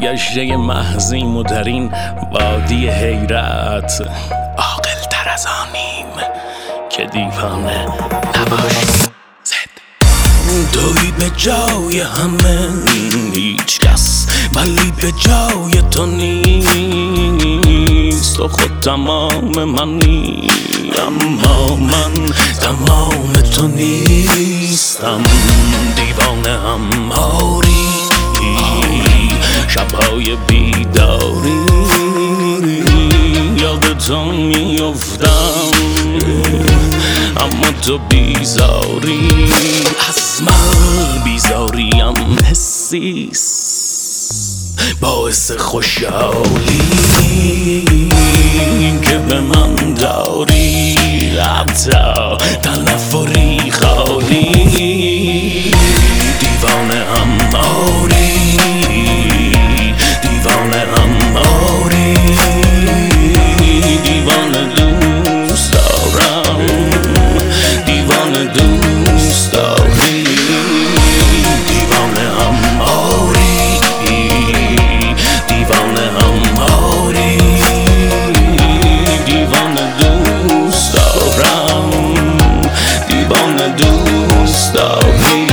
سرگشته محضیم و در این وادی حیرت عاقل تر از آنیم که دیوانه نباشیم. توی به جای همه هیچ کس، ولی به جای تو نیست. تو خود تمام منی، اما من تمام تو نیستم. دیوانه هم آری شبهای بیداری، یاد تو میافتم اما تو بیزاری. از من بیزاریم حسیست، باعث خوشحالی که به من داری، حتی تنفری خالی. دیوانه هم آری، دیوانه هم آری، دیوانه دوست دارم، دیوانه دوست داری. دیوانه هم آری، دیوانه هم آری، دیوانه دوست دارم، دیوانه دوست داری.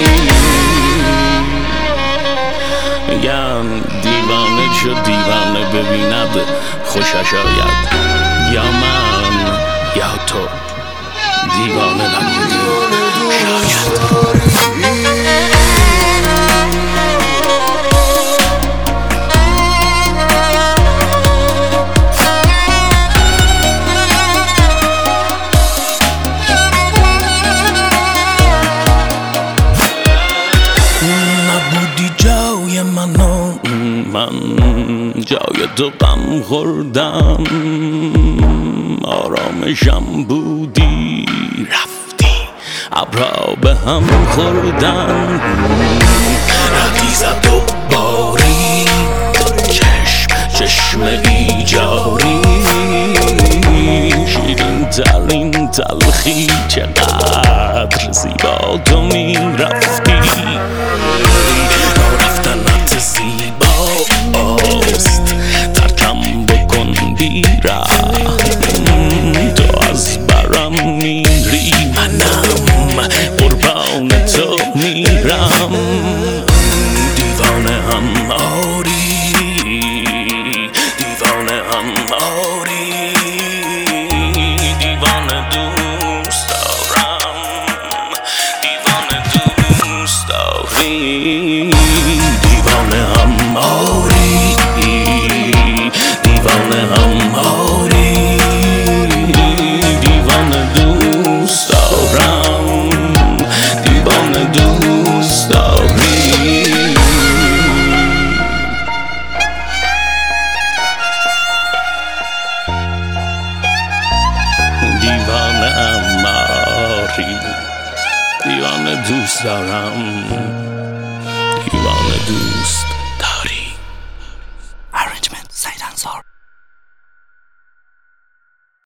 میگن دیوانه چو دیوانه ببیند خوشش آید، یا من یا تو دیوانه نبودیم شاید. نبودی جای منو، من جای تو غم خوردم. آرامشم بودی رفتی، ابرها به هم خوردن. ردی زد و باری چشم بیجاری، شیرین ترین تلخی چقدر زیبا تو می رفتی. رفتنت زیباست، ترکم بکن بیرم. تو از برم میری، منم قربان تو میرم. دیوانه هم آری، دیوانه هم آری، دیوانه دوست دارم، دیوانه دوست داری. دیوانه هم آری، دیوانه هم آری، دیوانه دوست دارم، دیوانه دوست داری. دیوانه هم آری، دیوانه دوست دارم، دیوانه دوست